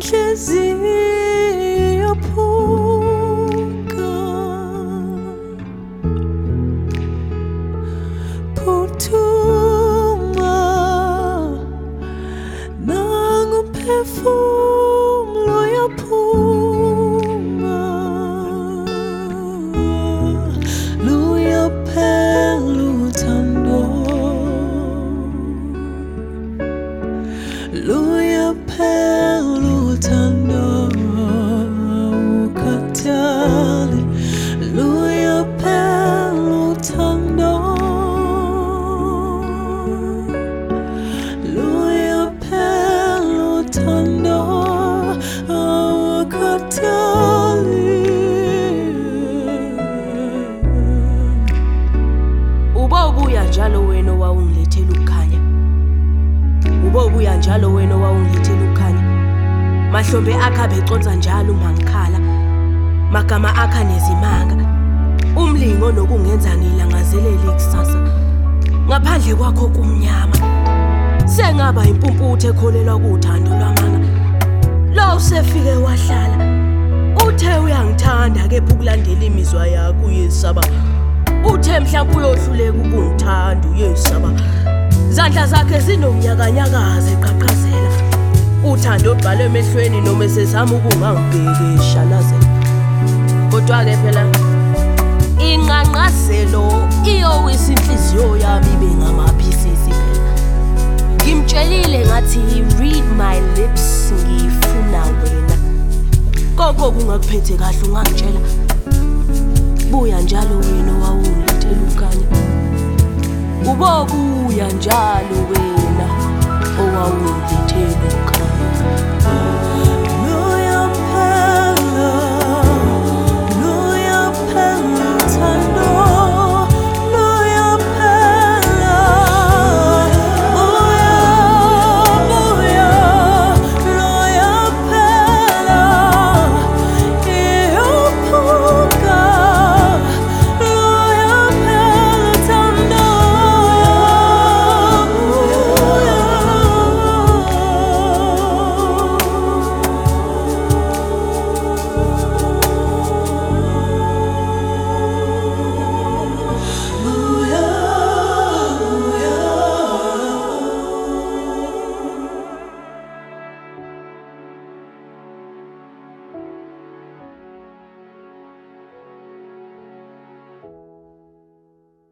inhliziyo phuka phuthuma nanguphefumulo yaphuma luyaphela uthando luyaphela uthando ukhathale luyaphela uthando luyaphela uthando ukhathale ubuya njalo wena owawungilethela ukukhanya ubuya njalo wena owawungilethela ukukhanya mahlombe akha beconsa njalo uma ngikhala magama akha nezimanga umlingo nokungenza ngilangazelele ikusasa ngaphandle kwakho kumnyama sengaba impumputhe ekholelwa kuthando lwamanga lo usefike wahlala uthe uyangithanda kepha ukulandela imizwa yakho uyesaba uthe mhlawumbe uyohluleka ukungithanda uyesaba zandla zakhe zinomnyakanyakaza eqhaqhazela uthando obhale emehlweni noma esezama ukungangibhekisha lazela kodwa-ke phela inqanqazelo iyowisa inhliziyo yami ibe ngamaphisisi phela ngimtshelile ngathi read my lips ngifuna wena konke kungakuphethe kahle ungangitshela buya njalo wena owawungilethela ukukhanya ubuya njalo wena owawungilethela ukukhanya